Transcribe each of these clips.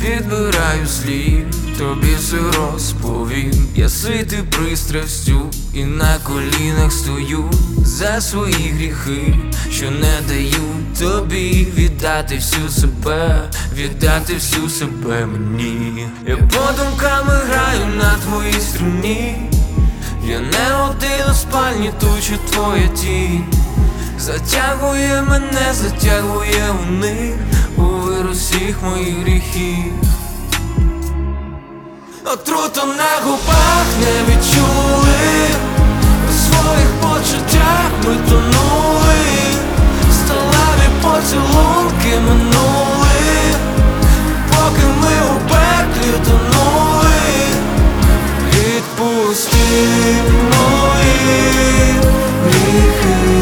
підбираю слів, тобі все розповім. Я ситий пристрастю і на колінах стою за свої гріхи, що не дають тобі віддати всю себе, віддати всю себе мені. Я подумками граю на твоїй струні, я не один у спальні, тучу твоя тінь затягує мене, затягує у них, у вир усіх моїх гріхів. Отруту на губах не відчули, у своїх почуттях ми тонули, сталеві поцілунки минули, поки ми у пеклі тонули. Відпусти мої гріхи,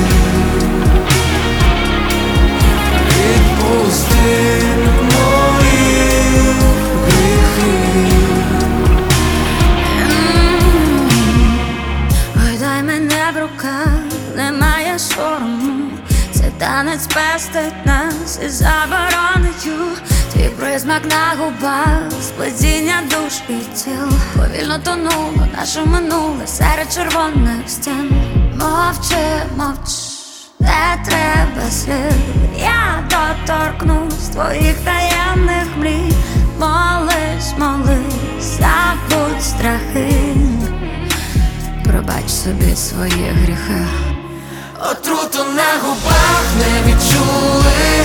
відпусти мої гріхи. Ой, дай мене в руках, немає сорому. Цей танець пестить нас і заборонить. Твій присмак на губах, сплетіння душ і тіл. Повільно тонуло наше минуле серед червоних стін. Мовчи, мовч, не треба слів. Я доторкнусь твоїх таємних мрій. Молись, молись, забудь страхи, пробач собі свої гріхи. Отруту на губах не відчули,